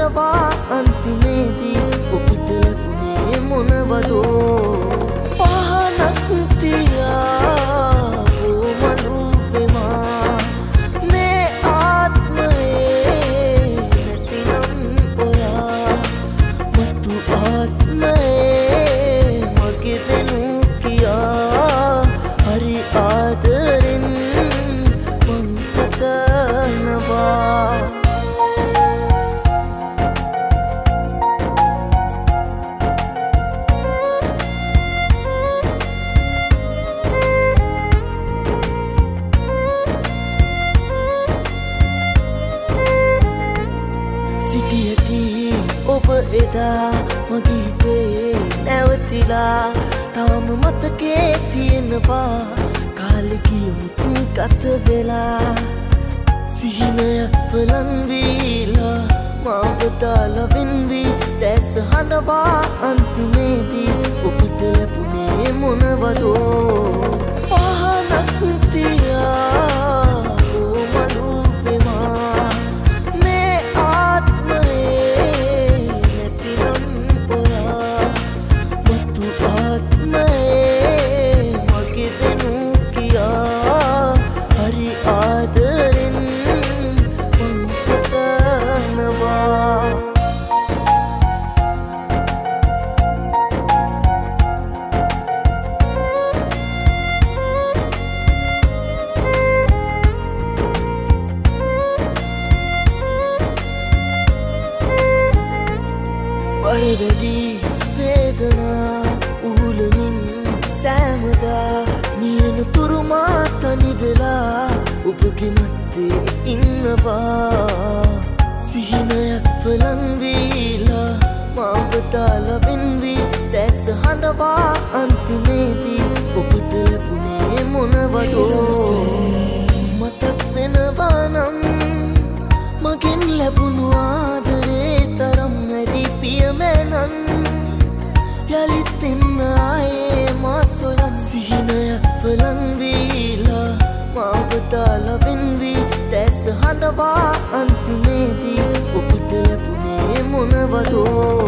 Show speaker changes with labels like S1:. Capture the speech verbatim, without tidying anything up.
S1: හඬවා අන්තිමේදී ඔබට ලැබුණේ මොනවදෝ පහනක් තියා මලු වෙමා මේ ආත්මයේ නැතිනම් ඔයා මතු ආත්මයේ මගේ වෙනු කියා හරි ආදරෙන් මං පතනවා සිටියටි ඔබ එදා මගේ හිතේ නැවතිලා තාම මතකේ තියෙනවා කාලෙ ගියමුත් ගත වෙලා සිහිනයක් වලන් වීලා මාව දාලා වෙන්වී දැස හඬවා අන්තිමේදී ඔබට ලැබුණේ මොනවදෝ පහනක් තියා මලු වෙමා මේ ආත්මයේ නැතිනම් ඔයා මතු ආත්මයේ මගේ වෙනු කියා හරි ආදරෙන් මං පතනවා වරදි වේදනා උහුලමින් සෑමදා නියන තුරුමා තනි වෙලා ඔබගේ මැත්තේ ඉන්නවා සිහිනයක් වලන් වීලා මාව දාලා වෙන්වී දැස හඬවා අන්තිමේදී ඔබට ලැබුණේ මොනවදෝ මතක් වෙනවා නම් මගෙන් ලැබුණු ආදරේ තරම් ඇරි පියමැනන් යලිත් එන්න ආයේ මා සොයන් සිහිනයක් වලන් වීලා මාව දාලා වෙන්වී දැස හඬවා අන්තිමේදී ඔබට ලැබුණේ මොනවදෝ